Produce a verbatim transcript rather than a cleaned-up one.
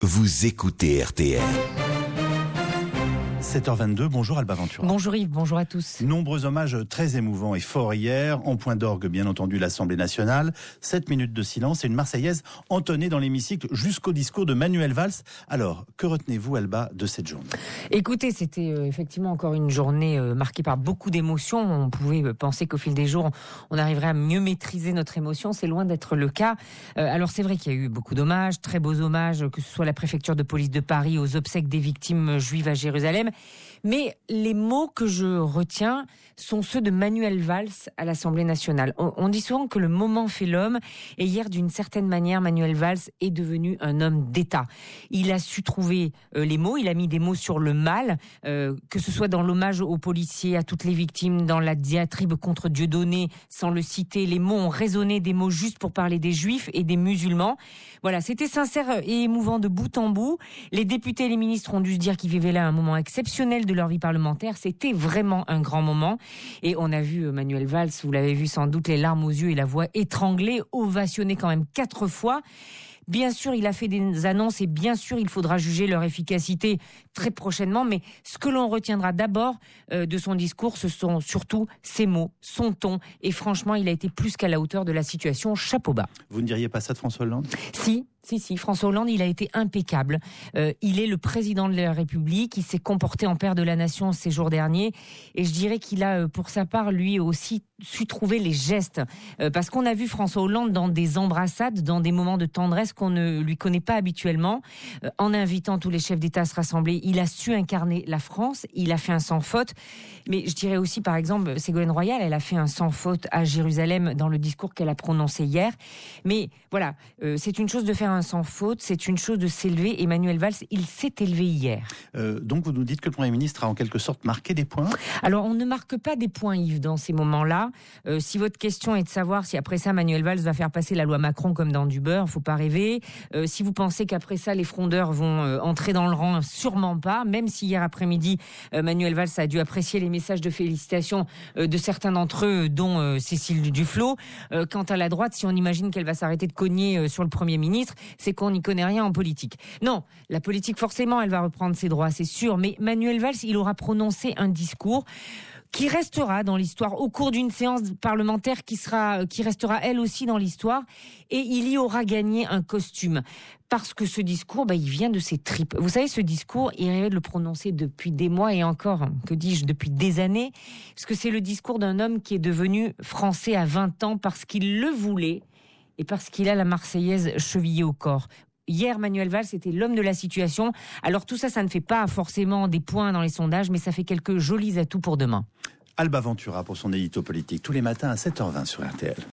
Vous écoutez R T L. sept heures vingt-deux, bonjour Alba Ventura. Bonjour Yves, bonjour à tous. Nombreux hommages très émouvants et forts hier. En point d'orgue, bien entendu, l'Assemblée nationale. Sept minutes de silence et une Marseillaise entonnée dans l'hémicycle jusqu'au discours de Manuel Valls. Alors, que retenez-vous, Alba, de cette journée ? Écoutez, c'était euh, effectivement encore une journée euh, marquée par beaucoup d'émotions. On pouvait euh, penser qu'au fil des jours, on arriverait à mieux maîtriser notre émotion. C'est loin d'être le cas. Euh, alors, c'est vrai qu'il y a eu beaucoup d'hommages, très beaux hommages, que ce soit la préfecture de police de Paris aux obsèques des victimes juives à Jérusalem. Mais les mots que je retiens sont ceux de Manuel Valls à l'Assemblée nationale. On, on dit souvent que le moment fait l'homme, et hier, d'une certaine manière, Manuel Valls est devenu un homme d'État. Il a su trouver euh, les mots, il a mis des mots sur le mal, euh, que ce soit dans l'hommage aux policiers, à toutes les victimes, dans la diatribe contre Dieudonné, sans le citer. Les mots ont résonné, des mots justes pour parler des Juifs et des musulmans. Voilà, c'était sincère et émouvant de bout en bout. Les députés et les ministres ont dû se dire qu'ils vivaient là un moment exceptionnel de leur vie parlementaire. C'était vraiment un grand moment. Et on a vu Manuel Valls, vous l'avez vu sans doute, les larmes aux yeux et la voix étranglée, ovationné quand même quatre fois. Bien sûr, il a fait des annonces et bien sûr, il faudra juger leur efficacité très prochainement. Mais ce que l'on retiendra d'abord euh, de son discours, ce sont surtout ses mots, son ton. Et franchement, il a été plus qu'à la hauteur de la situation. Chapeau bas. Vous ne diriez pas ça de François Hollande ? Si. Si, si, François Hollande, il a été impeccable. Euh, il est le président de la République, il s'est comporté en père de la nation ces jours derniers, et je dirais qu'il a, pour sa part, lui aussi, su trouver les gestes. Euh, parce qu'on a vu François Hollande dans des embrassades, dans des moments de tendresse qu'on ne lui connaît pas habituellement, euh, en invitant tous les chefs d'État à se rassembler. Il a su incarner la France, il a fait un sans faute. Mais je dirais aussi, par exemple, Ségolène Royal, elle a fait un sans faute à Jérusalem dans le discours qu'elle a prononcé hier. Mais voilà, euh, c'est une chose de faire un sans faute, c'est une chose de s'élever. Emmanuel Valls, il s'est élevé hier. Euh, donc vous nous dites que le Premier ministre a en quelque sorte marqué des points ? Alors on ne marque pas des points, Yves, dans ces moments-là. Euh, si votre question est de savoir si après ça Manuel Valls va faire passer la loi Macron comme dans du beurre, faut pas rêver. Euh, si vous pensez qu'après ça les frondeurs vont euh, entrer dans le rang, sûrement pas. Même si hier après-midi euh, Manuel Valls a dû apprécier les messages de félicitations euh, de certains d'entre eux, dont euh, Cécile Duflot. Euh, quant à la droite, si on imagine qu'elle va s'arrêter de cogner euh, sur le Premier ministre, c'est qu'on n'y connaît rien en politique. Non, la politique, forcément, elle va reprendre ses droits, c'est sûr. Mais Manuel Valls, il aura prononcé un discours qui restera dans l'histoire au cours d'une séance parlementaire qui sera, qui restera elle aussi dans l'histoire, et il y aura gagné un costume. Parce que ce discours, bah, il vient de ses tripes. Vous savez, ce discours, il rêvait de le prononcer depuis des mois et encore, que dis-je, depuis des années. Parce que c'est le discours d'un homme qui est devenu français à vingt ans parce qu'il le voulait et parce qu'il a la Marseillaise chevillée au corps. Hier, Manuel Valls était l'homme de la situation. Alors tout ça, ça ne fait pas forcément des points dans les sondages, mais ça fait quelques jolis atouts pour demain. Alba Ventura pour son édito politique tous les matins à sept heures vingt sur R T L.